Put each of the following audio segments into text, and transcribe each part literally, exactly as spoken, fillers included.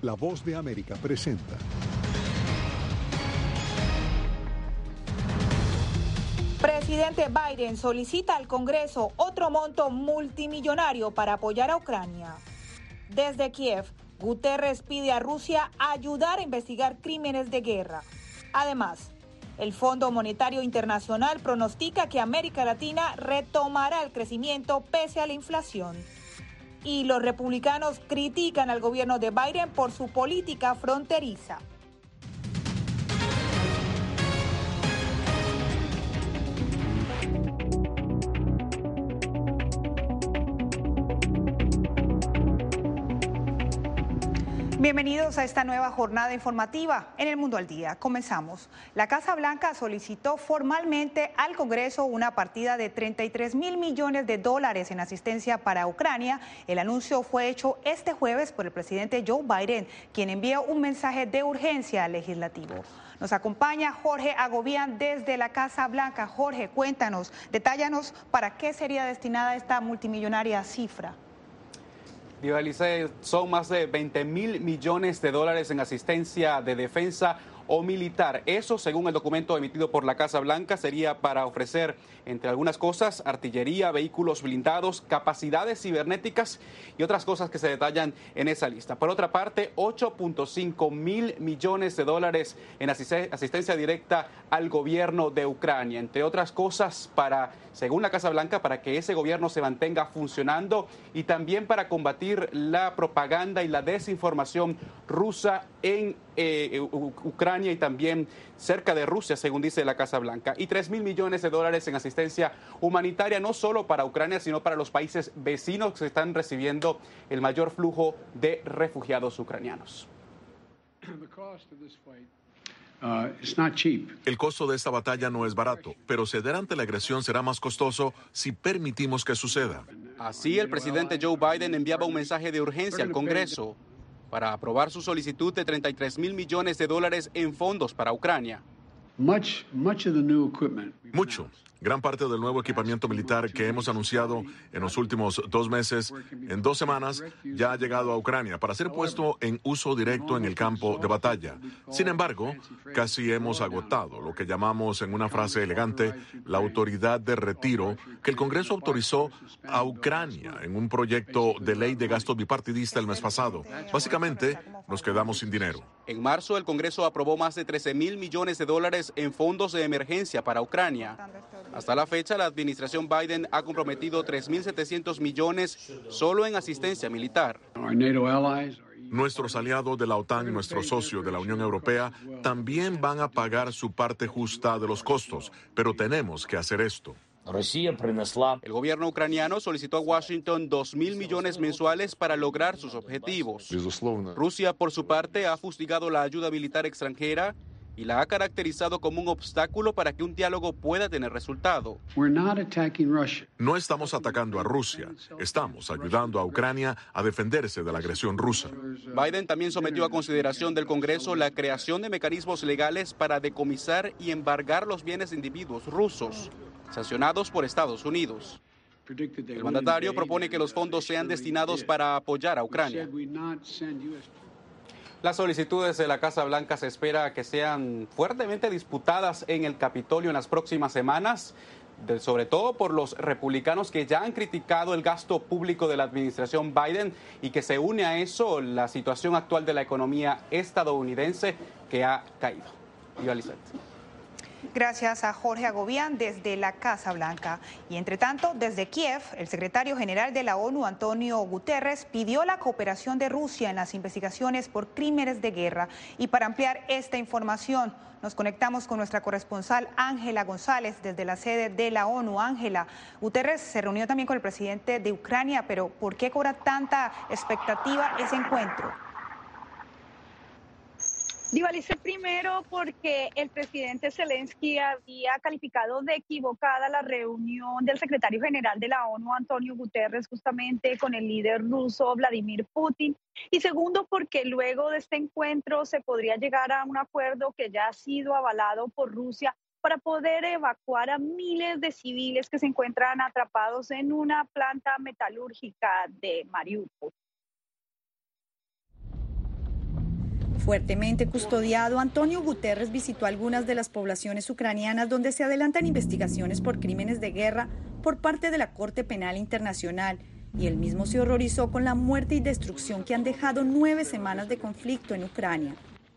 La Voz de América presenta. Presidente Biden solicita al Congreso otro monto multimillonario para apoyar a Ucrania. Desde Kiev, Guterres pide a Rusia ayudar a investigar crímenes de guerra. Además, el Fondo Monetario Internacional pronostica que América Latina retomará el crecimiento pese a la inflación. Y los republicanos critican al gobierno de Biden por su política fronteriza. Bienvenidos a esta nueva jornada informativa en El Mundo al Día. Comenzamos. La Casa Blanca solicitó formalmente al Congreso una partida de treinta y tres mil millones de dólares en asistencia para Ucrania. El anuncio fue hecho este jueves por el presidente Joe Biden, quien envió un mensaje de urgencia al legislativo. Nos acompaña Jorge Agobián desde la Casa Blanca. Jorge, cuéntanos, detállanos para qué sería destinada esta multimillonaria cifra. Divalicé, son más de veinte mil millones de dólares en asistencia de defensa o militar. Eso, según el documento emitido por la Casa Blanca, sería para ofrecer, entre algunas cosas, artillería, vehículos blindados, capacidades cibernéticas y otras cosas que se detallan en esa lista. Por otra parte, ocho punto cinco mil millones de dólares en asistencia directa al gobierno de Ucrania, entre otras cosas, para, según la Casa Blanca, para que ese gobierno se mantenga funcionando y también para combatir la propaganda y la desinformación rusa en eh, Ucrania y también cerca de Rusia, según dice la Casa Blanca. Y tres mil millones de dólares en asistencia humanitaria, no solo para Ucrania, sino para los países vecinos que están recibiendo el mayor flujo de refugiados ucranianos. El costo de esta batalla no es barato, pero ceder ante la agresión será más costoso si permitimos que suceda. Así, el presidente Joe Biden enviaba un mensaje de urgencia al Congreso para aprobar su solicitud de treinta y tres mil millones de dólares en fondos para Ucrania. Mucho. Gran parte del nuevo equipamiento militar que hemos anunciado en los últimos dos meses, en dos semanas, ya ha llegado a Ucrania para ser puesto en uso directo en el campo de batalla. Sin embargo, casi hemos agotado lo que llamamos, en una frase elegante, la autoridad de retiro que el Congreso autorizó a Ucrania en un proyecto de ley de gasto bipartidista el mes pasado. Básicamente, nos quedamos sin dinero. En marzo, el Congreso aprobó más de trece mil millones de dólares en fondos de emergencia para Ucrania. Hasta la fecha, la administración Biden ha comprometido tres mil setecientos millones solo en asistencia militar. Nuestros aliados de la OTAN y nuestros socios de la Unión Europea también van a pagar su parte justa de los costos, pero tenemos que hacer esto. El gobierno ucraniano solicitó a Washington dos mil millones mensuales para lograr sus objetivos. Rusia, por su parte, ha fustigado la ayuda militar extranjera y la ha caracterizado como un obstáculo para que un diálogo pueda tener resultado. No estamos atacando a Rusia, estamos ayudando a Ucrania a defenderse de la agresión rusa. Biden también sometió a consideración del Congreso la creación de mecanismos legales para decomisar y embargar los bienes de individuos rusos, sancionados por Estados Unidos. El mandatario propone que los fondos sean destinados para apoyar a Ucrania. Las solicitudes de la Casa Blanca se espera que sean fuertemente disputadas en el Capitolio en las próximas semanas, de, sobre todo por los republicanos que ya han criticado el gasto público de la administración Biden y que se une a eso la situación actual de la economía estadounidense que ha caído. Iva Lizette. Gracias a Jorge Agobián desde la Casa Blanca. Y entre tanto, desde Kiev, el secretario general de la ONU, Antonio Guterres, pidió la cooperación de Rusia en las investigaciones por crímenes de guerra. Y para ampliar esta información, nos conectamos con nuestra corresponsal Ángela González desde la sede de la ONU. Ángela, Guterres se reunió también con el presidente de Ucrania, pero ¿por qué cobra tanta expectativa ese encuentro? Divalicé primero porque el presidente Zelensky había calificado de equivocada la reunión del secretario general de la ONU, Antonio Guterres, justamente con el líder ruso Vladimir Putin. Y segundo, porque luego de este encuentro se podría llegar a un acuerdo que ya ha sido avalado por Rusia para poder evacuar a miles de civiles que se encuentran atrapados en una planta metalúrgica de Mariupol. Fuertemente custodiado, Antonio Guterres visitó algunas de las poblaciones ucranianas donde se adelantan investigaciones por crímenes de guerra por parte de la Corte Penal Internacional, y él mismo se horrorizó con la muerte y destrucción que han dejado nueve semanas de conflicto en Ucrania.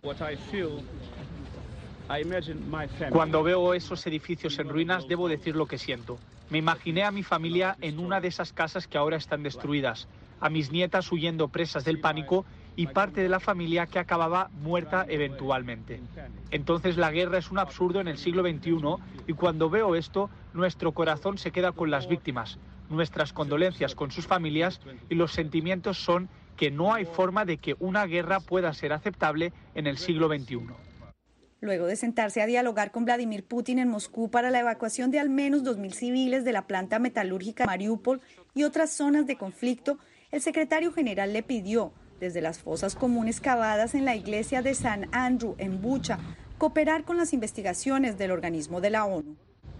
Cuando veo esos edificios en ruinas, debo decir lo que siento. Me imaginé a mi familia en una de esas casas que ahora están destruidas, a mis nietas huyendo presas del pánico y parte de la familia que acababa muerta eventualmente. Entonces la guerra es un absurdo en el siglo veintiuno y cuando veo esto, nuestro corazón se queda con las víctimas, nuestras condolencias con sus familias y los sentimientos son que no hay forma de que una guerra pueda ser aceptable en el siglo veintiuno. Luego de sentarse a dialogar con Vladimir Putin en Moscú para la evacuación de al menos dos mil civiles de la planta metalúrgica de Mariupol y otras zonas de conflicto, el secretario general le pidió, desde las fosas comunes cavadas en la iglesia de San Andrew en Bucha, cooperar con las investigaciones del organismo de la ONU.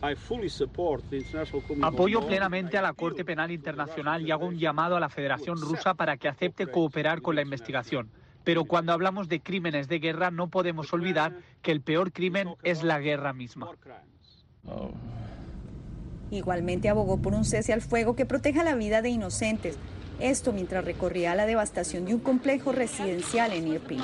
Apoyo plenamente a la Corte Penal Internacional y hago un llamado a la Federación Rusa para que acepte cooperar con la investigación. Pero cuando hablamos de crímenes de guerra no podemos olvidar que el peor crimen es la guerra misma. Igualmente abogó por un cese al fuego que proteja la vida de inocentes. Esto mientras recorría la devastación de un complejo residencial en Irpin.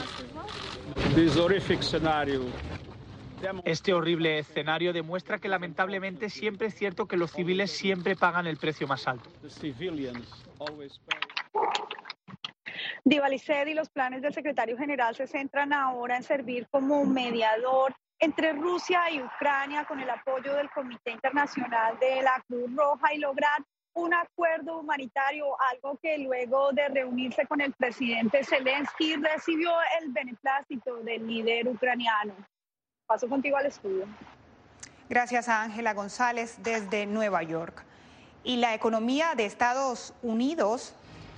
Este horrible escenario demuestra que lamentablemente siempre es cierto que los civiles siempre pagan el precio más alto. Diva Lisset, y los planes del secretario general se centran ahora en servir como mediador entre Rusia y Ucrania con el apoyo del Comité Internacional de la Cruz Roja y lograr un acuerdo humanitario, algo que luego de reunirse con el presidente Zelensky recibió el beneplácito del líder ucraniano. Paso contigo al estudio. Gracias a Ángela González desde Nueva York. Y la economía de Estados Unidos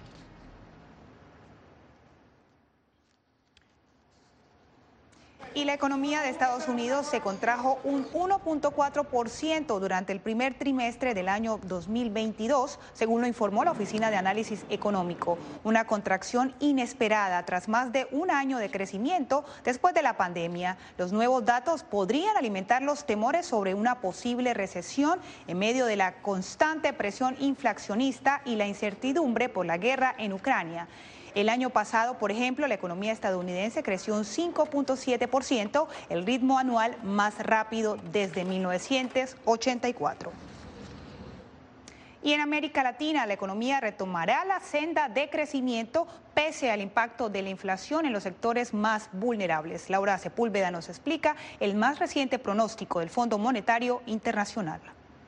Y la economía de Estados Unidos se contrajo un uno punto cuatro por ciento durante el primer trimestre del año dos mil veintidós, según lo informó la Oficina de Análisis Económico. Una contracción inesperada tras más de un año de crecimiento después de la pandemia. Los nuevos datos podrían alimentar los temores sobre una posible recesión en medio de la constante presión inflacionista y la incertidumbre por la guerra en Ucrania. El año pasado, por ejemplo, la economía estadounidense creció un cinco punto siete por ciento, el ritmo anual más rápido desde mil novecientos ochenta y cuatro. Y en América Latina, la economía retomará la senda de crecimiento pese al impacto de la inflación en los sectores más vulnerables. Laura Sepúlveda nos explica el más reciente pronóstico del Fondo Monetario Internacional.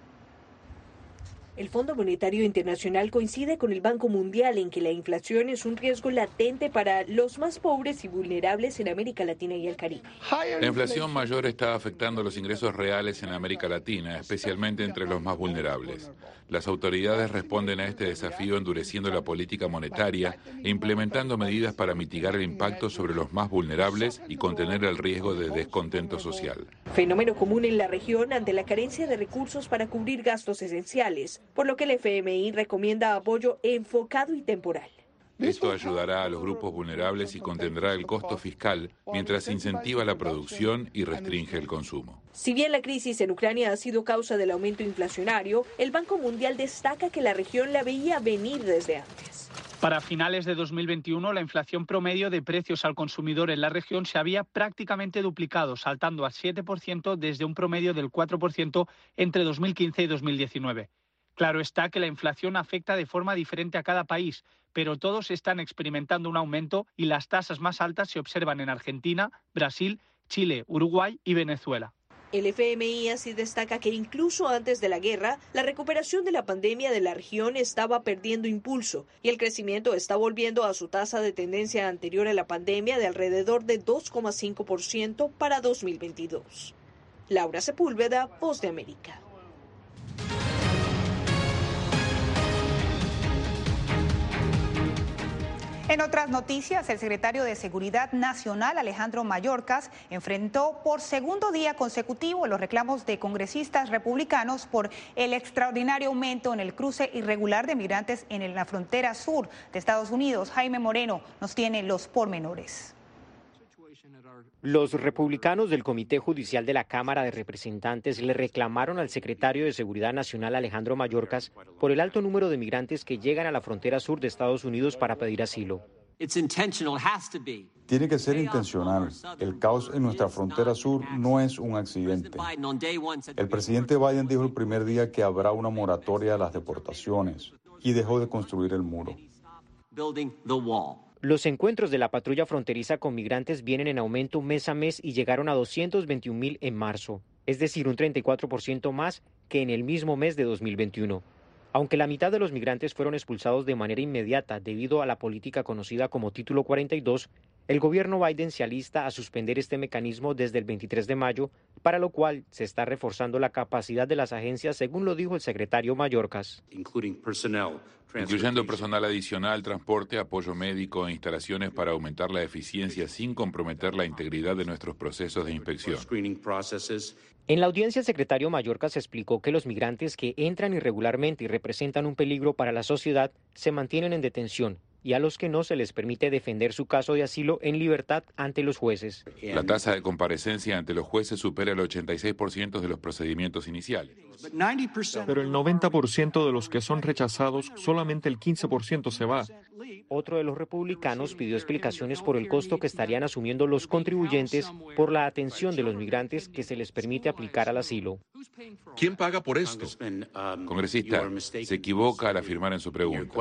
El Fondo Monetario Internacional coincide con el Banco Mundial en que la inflación es un riesgo latente para los más pobres y vulnerables en América Latina y el Caribe. La inflación mayor está afectando los ingresos reales en América Latina, especialmente entre los más vulnerables. Las autoridades responden a este desafío endureciendo la política monetaria e implementando medidas para mitigar el impacto sobre los más vulnerables y contener el riesgo de descontento social. Fenómeno común en la región ante la carencia de recursos para cubrir gastos esenciales, por lo que el F M I recomienda apoyo enfocado y temporal. Esto ayudará a los grupos vulnerables y contendrá el costo fiscal mientras incentiva la producción y restringe el consumo. Si bien la crisis en Ucrania ha sido causa del aumento inflacionario, el Banco Mundial destaca que la región la veía venir desde antes. Para finales de dos mil veintiuno, la inflación promedio de precios al consumidor en la región se había prácticamente duplicado, saltando al siete por ciento desde un promedio del cuatro por ciento entre dos mil quince y dos mil diecinueve. Claro está que la inflación afecta de forma diferente a cada país, pero todos están experimentando un aumento y las tasas más altas se observan en Argentina, Brasil, Chile, Uruguay y Venezuela. El F M I así destaca que incluso antes de la guerra, la recuperación de la pandemia de la región estaba perdiendo impulso y el crecimiento está volviendo a su tasa de tendencia anterior a la pandemia de alrededor de dos coma cinco por ciento para dos mil veintidós. Laura Sepúlveda, Voz de América. En otras noticias, el secretario de Seguridad Nacional, Alejandro Mayorkas, enfrentó por segundo día consecutivo los reclamos de congresistas republicanos por el extraordinario aumento en el cruce irregular de migrantes en la frontera sur de Estados Unidos. Jaime Moreno nos tiene los pormenores. Los republicanos del Comité Judicial de la Cámara de Representantes le reclamaron al secretario de Seguridad Nacional, Alejandro Mayorkas, por el alto número de migrantes que llegan a la frontera sur de Estados Unidos para pedir asilo. Tiene que ser intencional. El caos en nuestra frontera sur no es un accidente. El presidente Biden dijo el primer día que habrá una moratoria a las deportaciones y dejó de construir el muro. Los encuentros de la patrulla fronteriza con migrantes vienen en aumento mes a mes y llegaron a doscientos veintiún mil en marzo, es decir, un treinta y cuatro por ciento más que en el mismo mes de dos mil veintiuno. Aunque la mitad de los migrantes fueron expulsados de manera inmediata debido a la política conocida como Título cuarenta y dos, el gobierno Biden se alista a suspender este mecanismo desde el veintitrés de mayo, para lo cual se está reforzando la capacidad de las agencias, según lo dijo el secretario Mayorkas. Incluyendo personal adicional, transporte, apoyo médico e instalaciones para aumentar la eficiencia sin comprometer la integridad de nuestros procesos de inspección. En la audiencia, el secretario Mayorkas explicó que los migrantes que entran irregularmente y representan un peligro para la sociedad se mantienen en detención y a los que no se les permite defender su caso de asilo en libertad ante los jueces. La tasa de comparecencia ante los jueces supera el ochenta y seis por ciento de los procedimientos iniciales. Pero el noventa por ciento de los que son rechazados, solamente el quince por ciento se va. Otro de los republicanos pidió explicaciones por el costo que estarían asumiendo los contribuyentes por la atención de los migrantes que se les permite aplicar al asilo. ¿Quién paga por esto? Congresista, se equivoca al afirmar en su pregunta.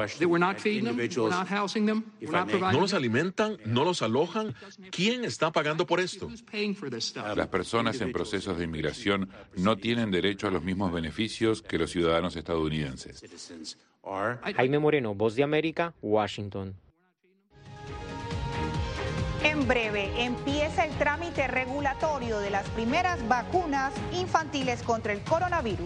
¿No los alimentan? ¿No los alojan? ¿Quién está pagando por esto? Las personas en procesos de inmigración no tienen derecho a los mismos beneficios que los ciudadanos estadounidenses. Jaime Moreno, Voz de América, Washington. En breve empieza el trámite regulatorio de las primeras vacunas infantiles contra el coronavirus.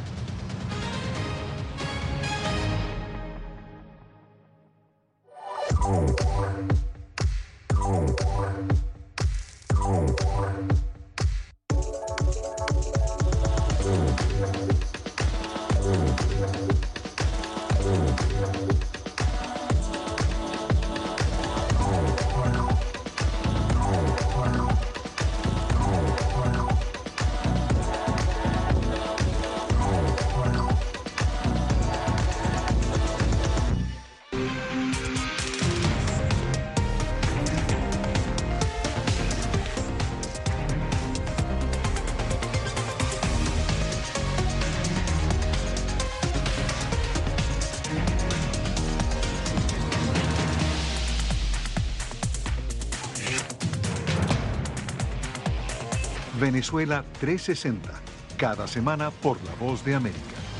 Venezuela trescientos sesenta, cada semana por La Voz de América.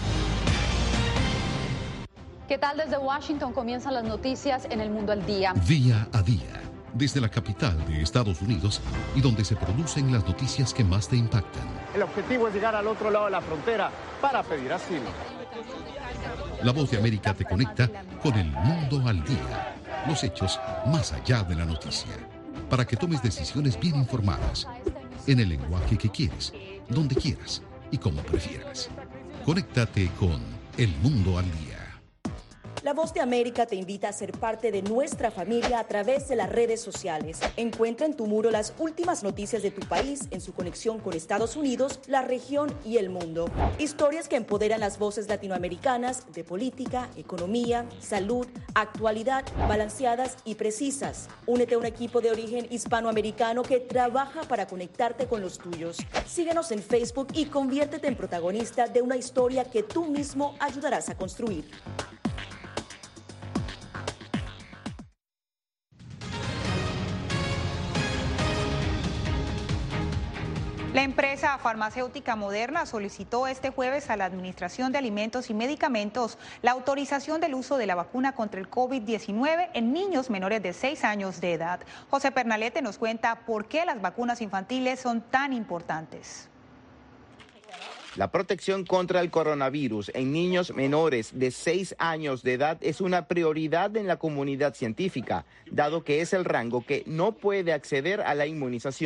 ¿Qué tal? Desde Washington comienzan las noticias en El Mundo al Día. Día a día, desde la capital de Estados Unidos y donde se producen las noticias que más te impactan. El objetivo es llegar al otro lado de la frontera para pedir asilo. La Voz de América te conecta con El Mundo al Día, los hechos más allá de la noticia, para que tomes decisiones bien informadas, en el lenguaje que quieres, donde quieras y como prefieras. Conéctate con El Mundo al Día. La Voz de América te invita a ser parte de nuestra familia a través de las redes sociales. Encuentra en tu muro las últimas noticias de tu país en su conexión con Estados Unidos, la región y el mundo. Historias que empoderan las voces latinoamericanas de política, economía, salud, actualidad, balanceadas y precisas. Únete a un equipo de origen hispanoamericano que trabaja para conectarte con los tuyos. Síguenos en Facebook y conviértete en protagonista de una historia que tú mismo ayudarás a construir. La empresa farmacéutica Moderna solicitó este jueves a la Administración de Alimentos y Medicamentos la autorización del uso de la vacuna contra el COVID diecinueve en niños menores de seis años de edad. José Pernalete nos cuenta por qué las vacunas infantiles son tan importantes. La protección contra el coronavirus en niños menores de seis años de edad es una prioridad en la comunidad científica, dado que es el rango que no puede acceder a la inmunización.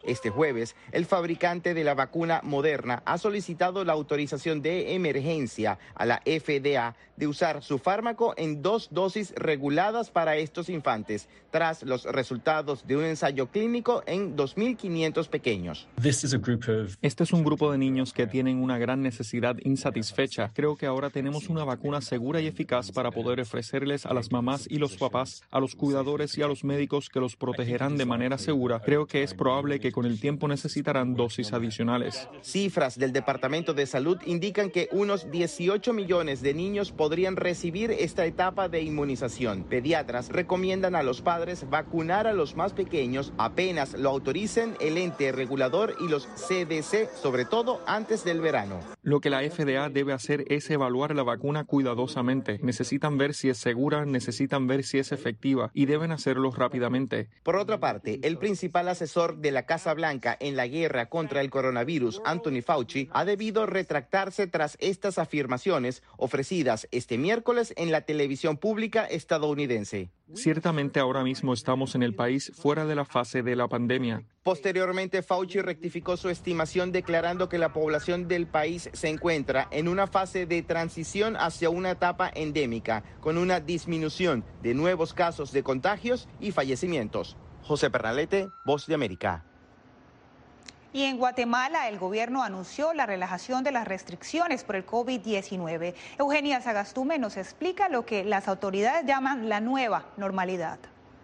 Este jueves, el fabricante de la vacuna Moderna ha solicitado la autorización de emergencia a la F D A de usar su fármaco en dos dosis reguladas para estos infantes, tras los resultados de un ensayo clínico en dos mil quinientos pequeños. Este es un grupo de niños que tienen una gran necesidad insatisfecha. Creo que ahora tenemos una vacuna segura y eficaz para poder ofrecerles a las mamás y los papás, a los cuidadores y a los médicos que los protegerán de manera segura. Creo que es probable que con el tiempo necesitarán dosis adicionales. Cifras del Departamento de Salud indican que unos dieciocho millones de niños podrían recibir esta etapa de inmunización. Pediatras recomiendan a los padres vacunar a los más pequeños apenas lo autoricen el ente regulador y los C D C, sobre todo antes del verano. Lo que la F D A debe hacer es evaluar la vacuna cuidadosamente. Necesitan ver si es segura, necesitan ver si es efectiva y deben hacerlo rápidamente. Por otra parte, el principal asesor de la Casa Blanca en la guerra contra el coronavirus, Anthony Fauci, ha debido retractarse tras estas afirmaciones ofrecidas este miércoles en la televisión pública estadounidense. Ciertamente ahora mismo estamos en el país fuera de la fase de la pandemia. Posteriormente, Fauci rectificó su estimación declarando que la población del país se encuentra en una fase de transición hacia una etapa endémica, con una disminución de nuevos casos de contagios y fallecimientos. José Pernalete, Voz de América. Y en Guatemala, el gobierno anunció la relajación de las restricciones por el COVID diecinueve. Eugenia Sagastume nos explica lo que las autoridades llaman la nueva normalidad.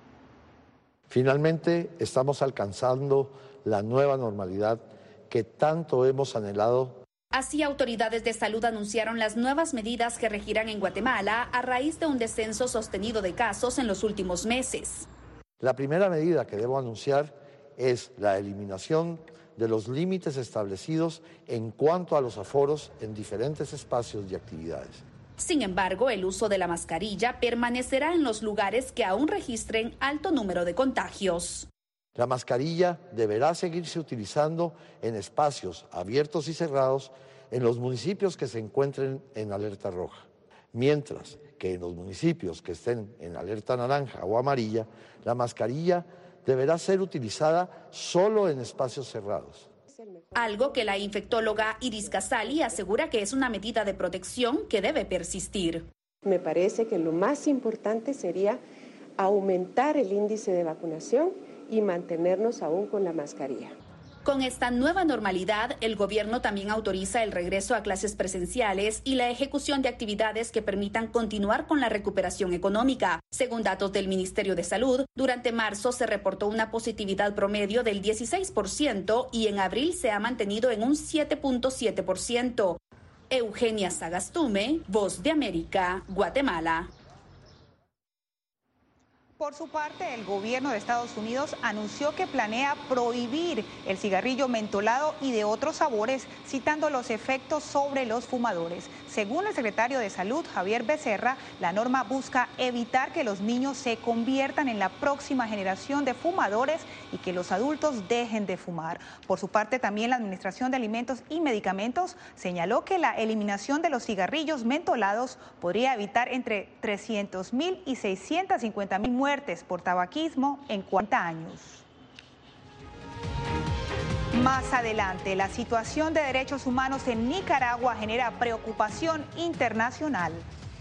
Finalmente, estamos alcanzando la nueva normalidad que tanto hemos anhelado. Así, autoridades de salud anunciaron las nuevas medidas que regirán en Guatemala a raíz de un descenso sostenido de casos en los últimos meses. La primera medida que debo anunciar es la eliminación de los límites establecidos en cuanto a los aforos en diferentes espacios y actividades. Sin embargo, el uso de la mascarilla permanecerá en los lugares que aún registren alto número de contagios. La mascarilla deberá seguirse utilizando en espacios abiertos y cerrados en los municipios que se encuentren en alerta roja, mientras que en los municipios que estén en alerta naranja o amarilla, la mascarilla deberá ser utilizada solo en espacios cerrados. Algo que la infectóloga Iris Casali asegura que es una medida de protección que debe persistir. Me parece que lo más importante sería aumentar el índice de vacunación y mantenernos aún con la mascarilla. Con esta nueva normalidad, el gobierno también autoriza el regreso a clases presenciales y la ejecución de actividades que permitan continuar con la recuperación económica. Según datos del Ministerio de Salud, durante marzo se reportó una positividad promedio del dieciséis por ciento y en abril se ha mantenido en un siete punto siete por ciento. Eugenia Sagastume, Voz de América, Guatemala. Por su parte, el gobierno de Estados Unidos anunció que planea prohibir el cigarrillo mentolado y de otros sabores, citando los efectos sobre los fumadores. Según el secretario de Salud, Javier Becerra, la norma busca evitar que los niños se conviertan en la próxima generación de fumadores y que los adultos dejen de fumar. Por su parte, también la Administración de Alimentos y Medicamentos señaló que la eliminación de los cigarrillos mentolados podría evitar entre trescientos mil y seiscientas cincuenta mil muertes por tabaquismo en cuarenta años. Más adelante, la situación de derechos humanos en Nicaragua genera preocupación internacional.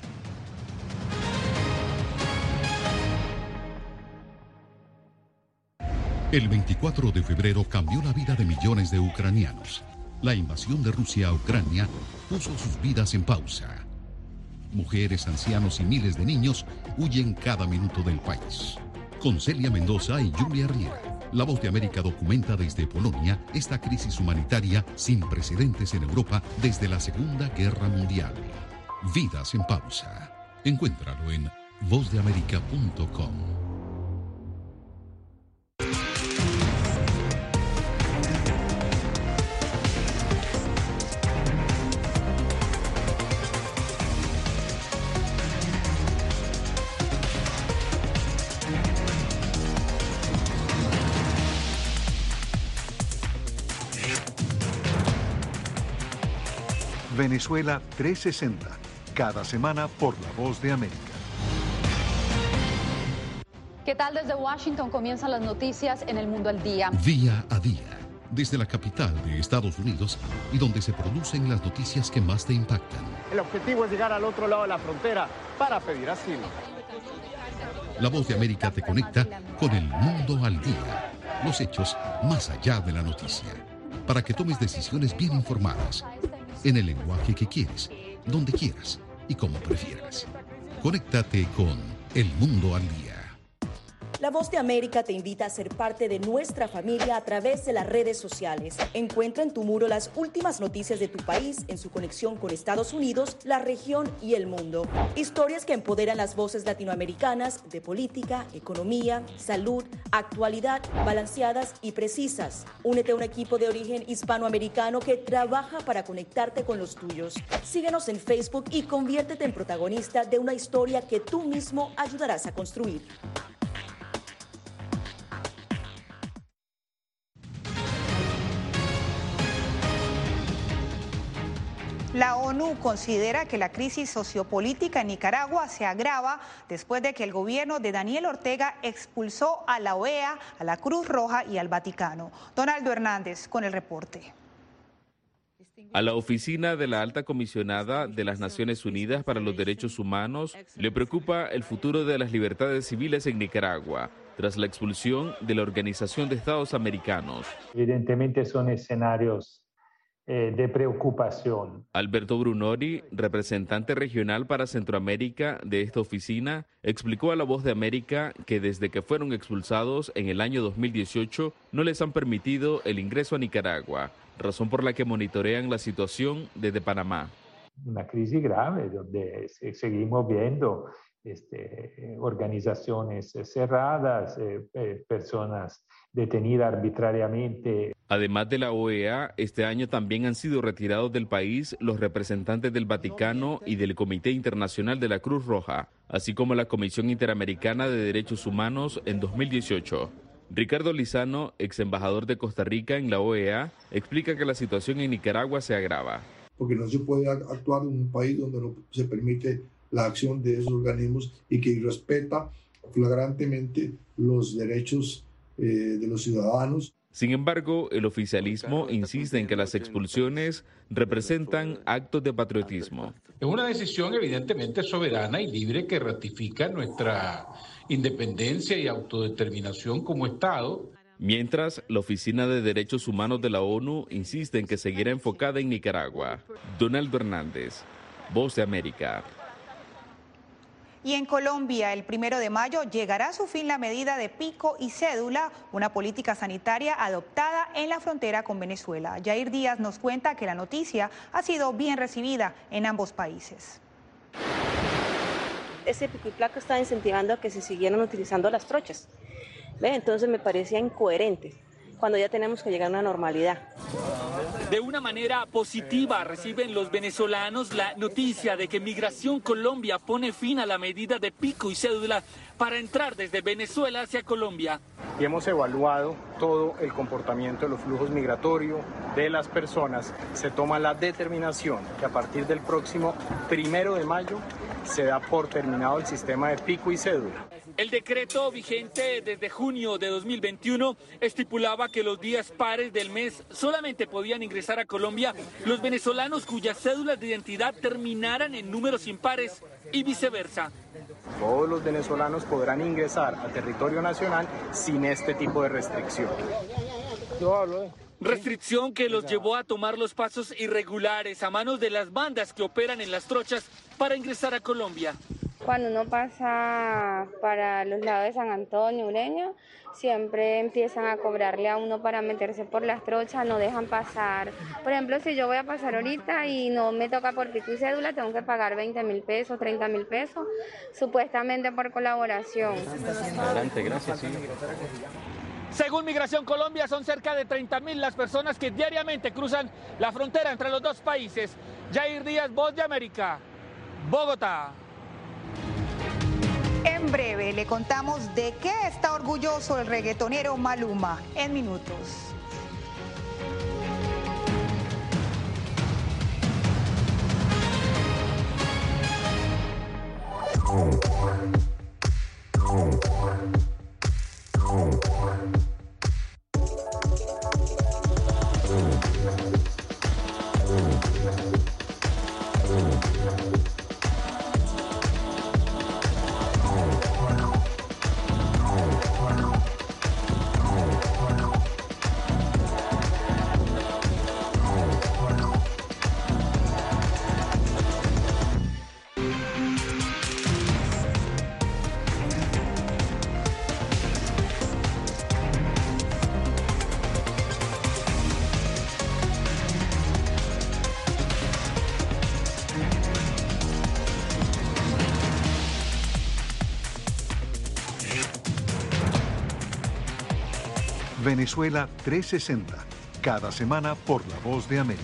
El veinticuatro de febrero cambió la vida de millones de ucranianos. La invasión de Rusia a Ucrania puso sus vidas en pausa. Mujeres, ancianos y miles de niños huyen cada minuto del país. Con Celia Mendoza y Julia Riera, La Voz de América documenta desde Polonia esta crisis humanitaria sin precedentes en Europa desde la Segunda Guerra Mundial. Vidas en pausa. Encuéntralo en voz de américa punto com. Venezuela trescientos sesenta, cada semana por La Voz de América. ¿Qué tal? Desde Washington comienzan las noticias en El Mundo al Día. Día a día, desde la capital de Estados Unidos y donde se producen las noticias que más te impactan. El objetivo es llegar al otro lado de la frontera para pedir asilo. La Voz de América te conecta con El Mundo al Día. Los hechos más allá de la noticia. Para que tomes decisiones bien informadas. En el lenguaje que quieres, donde quieras y como prefieras. Conéctate con El Mundo al Día. La Voz de América te invita a ser parte de nuestra familia a través de las redes sociales. Encuentra en tu muro las últimas noticias de tu país en su conexión con Estados Unidos, la región y el mundo. Historias que empoderan las voces latinoamericanas de política, economía, salud, actualidad, balanceadas y precisas. Únete a un equipo de origen hispanoamericano que trabaja para conectarte con los tuyos. Síguenos en Facebook y conviértete en protagonista de una historia que tú mismo ayudarás a construir. La ONU considera que la crisis sociopolítica en Nicaragua se agrava después de que el gobierno de Daniel Ortega expulsó a la O E A, a la Cruz Roja y al Vaticano. Donaldo Hernández con el reporte. A la oficina de la Alta Comisionada de las Naciones Unidas para los Derechos Humanos le preocupa el futuro de las libertades civiles en Nicaragua, tras la expulsión de la Organización de Estados Americanos. Evidentemente son escenarios de preocupación. Alberto Brunori, representante regional para Centroamérica de esta oficina, explicó a La Voz de América que desde que fueron expulsados en el año dos mil dieciocho no les han permitido el ingreso a Nicaragua, razón por la que monitorean la situación desde Panamá. Una crisis grave donde seguimos viendo este, organizaciones cerradas, eh, eh, personas detenidas arbitrariamente. Además de la O E A, este año también han sido retirados del país los representantes del Vaticano y del Comité Internacional de la Cruz Roja, así como la Comisión Interamericana de Derechos Humanos en dos mil dieciocho. Ricardo Lizano, ex embajador de Costa Rica en la O E A, explica que la situación en Nicaragua se agrava. Porque no se puede actuar en un país donde no se permite la acción de esos organismos y que respeta flagrantemente los derechos eh, de los ciudadanos. Sin embargo, el oficialismo insiste en que las expulsiones representan actos de patriotismo. Es una decisión evidentemente soberana y libre que ratifica nuestra independencia y autodeterminación como Estado. Mientras, la Oficina de Derechos Humanos de la ONU insiste en que seguirá enfocada en Nicaragua. Donaldo Hernández, Voz de América. Y en Colombia, el primero de mayo llegará a su fin la medida de pico y cédula, una política sanitaria adoptada en la frontera con Venezuela. Yair Díaz nos cuenta que la noticia ha sido bien recibida en ambos países. Ese pico y placa está incentivando a que se siguieran utilizando las trochas. ¿Ve? Entonces me parecía incoherente cuando ya tenemos que llegar a una normalidad. De una manera positiva reciben los venezolanos la noticia de que Migración Colombia pone fin a la medida de pico y cédula para entrar desde Venezuela hacia Colombia. Y hemos evaluado todo el comportamiento de los flujos migratorios de las personas. Se toma la determinación que a partir del próximo primero de mayo se da por terminado el sistema de pico y cédula. El decreto vigente desde junio de dos mil veintiuno estipulaba que los días pares del mes solamente podían ingresar a Colombia los venezolanos cuyas cédulas de identidad terminaran en números impares y viceversa. Todos los venezolanos podrán ingresar a territorio nacional sin este tipo de restricción. Yo hablo, eh. Restricción que los llevó a tomar los pasos irregulares a manos de las bandas que operan en las trochas para ingresar a Colombia. Cuando uno pasa para los lados de San Antonio, Ureña, siempre empiezan a cobrarle a uno para meterse por las trochas, no dejan pasar. Por ejemplo, si yo voy a pasar ahorita y no me toca por pico y cédula, tengo que pagar veinte mil pesos, treinta mil pesos, supuestamente por colaboración. Adelante, gracias. Sí. Según Migración Colombia, son cerca de treinta mil las personas que diariamente cruzan la frontera entre los dos países. Yair Díaz, Voz de América, Bogotá. En breve le contamos de qué está orgulloso el reggaetonero Maluma en minutos. Oh. Venezuela trescientos sesenta, cada semana por La Voz de América.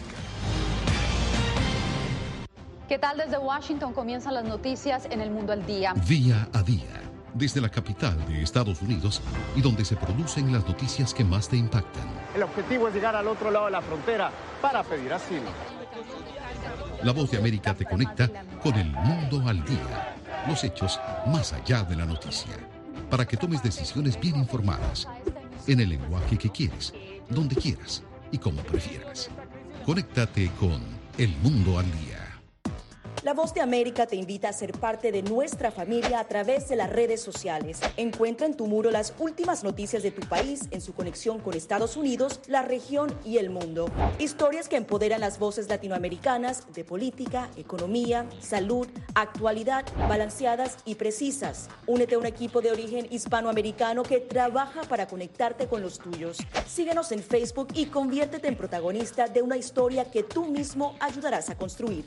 ¿Qué tal? Desde Washington comienzan las noticias en El Mundo al Día. Día a día, desde la capital de Estados Unidos y donde se producen las noticias que más te impactan. El objetivo es llegar al otro lado de la frontera para pedir asilo. La Voz de América te conecta con El Mundo al Día. Los hechos más allá de la noticia. Para que tomes decisiones bien informadas. En el lenguaje que quieres, donde quieras y como prefieras. Conéctate con El Mundo al Día. La Voz de América te invita a ser parte de nuestra familia a través de las redes sociales. Encuentra en tu muro las últimas noticias de tu país en su conexión con Estados Unidos, la región y el mundo. Historias que empoderan las voces latinoamericanas de política, economía, salud, actualidad, balanceadas y precisas. Únete a un equipo de origen hispanoamericano que trabaja para conectarte con los tuyos. Síguenos en Facebook y conviértete en protagonista de una historia que tú mismo ayudarás a construir.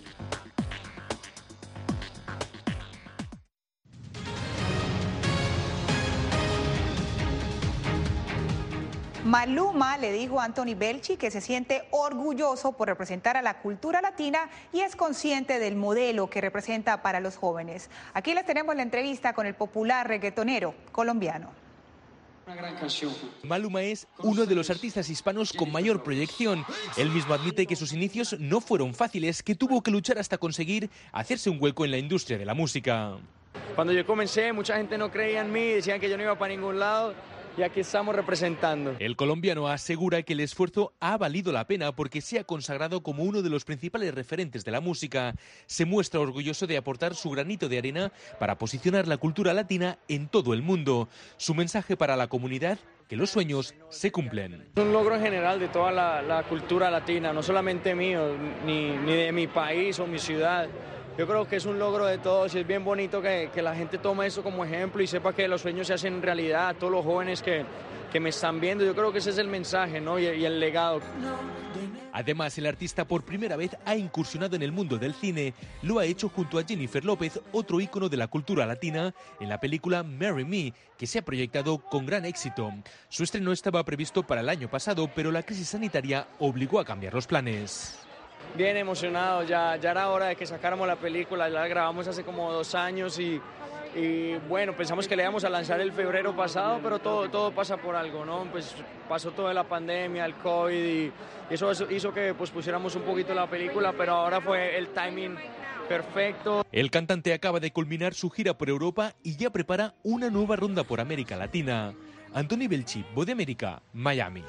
Maluma le dijo a Anthony Belchi que se siente orgulloso por representar a la cultura latina y es consciente del modelo que representa para los jóvenes. Aquí les tenemos la entrevista con el popular reggaetonero colombiano. Una gran canción. Maluma es uno de los artistas hispanos con mayor proyección. Él mismo admite que sus inicios no fueron fáciles, que tuvo que luchar hasta conseguir hacerse un hueco en la industria de la música. Cuando yo comencé, mucha gente no creía en mí, decían que yo no iba para ningún lado. Y aquí estamos representando. El colombiano asegura que el esfuerzo ha valido la pena porque se ha consagrado como uno de los principales referentes de la música. Se muestra orgulloso de aportar su granito de arena para posicionar la cultura latina en todo el mundo. Su mensaje para la comunidad: que los sueños se cumplen. Es un logro en general de toda la, la cultura latina, no solamente mío, ni, ni de mi país o mi ciudad. Yo creo que es un logro de todos y es bien bonito que, que la gente tome eso como ejemplo y sepa que los sueños se hacen realidad. Todos los jóvenes que, que me están viendo, yo creo que ese es el mensaje, ¿no? y, y el legado. Además, el artista por primera vez ha incursionado en el mundo del cine. Lo ha hecho junto a Jennifer López, otro ícono de la cultura latina, en la película Marry Me, que se ha proyectado con gran éxito. Su estreno estaba previsto para el año pasado, pero la crisis sanitaria obligó a cambiar los planes. Bien emocionado, ya, ya era hora de que sacáramos la película, ya la grabamos hace como dos años y, y bueno, pensamos que le íbamos a lanzar el febrero pasado, pero todo, todo pasa por algo, ¿no? Pues pasó toda la pandemia, el COVID y eso hizo que pues, pusiéramos un poquito la película, pero ahora fue el timing perfecto. El cantante acaba de culminar su gira por Europa y ya prepara una nueva ronda por América Latina. Anthony Belchi, Voz de América, Miami.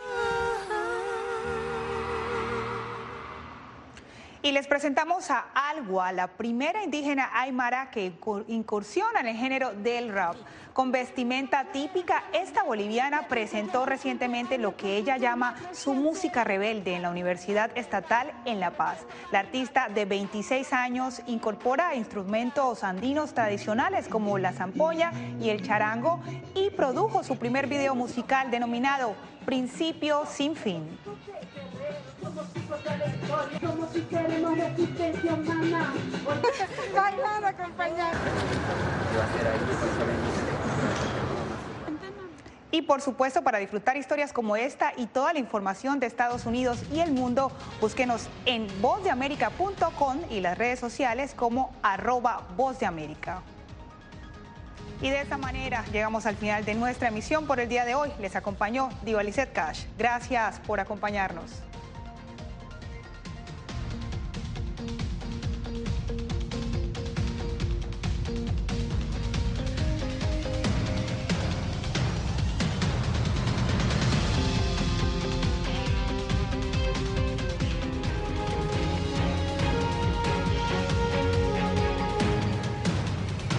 Y les presentamos a Algua, la primera indígena aymara que incursiona en el género del rap. Con vestimenta típica, esta boliviana presentó recientemente lo que ella llama su música rebelde en la Universidad Estatal en La Paz. La artista de veintiséis años incorpora instrumentos andinos tradicionales como la zampoña y el charango y produjo su primer video musical denominado Principio sin fin. Como si queremos resistencia, mamá. No hay nada, acompañar. Y por supuesto, para disfrutar historias como esta y toda la información de Estados Unidos y el mundo, búsquenos en voz de américa punto com y las redes sociales como arroba Voz de América. Y de esta manera llegamos al final de nuestra emisión por el día de hoy. Les acompañó Diva Lizeth Cash. Gracias por acompañarnos.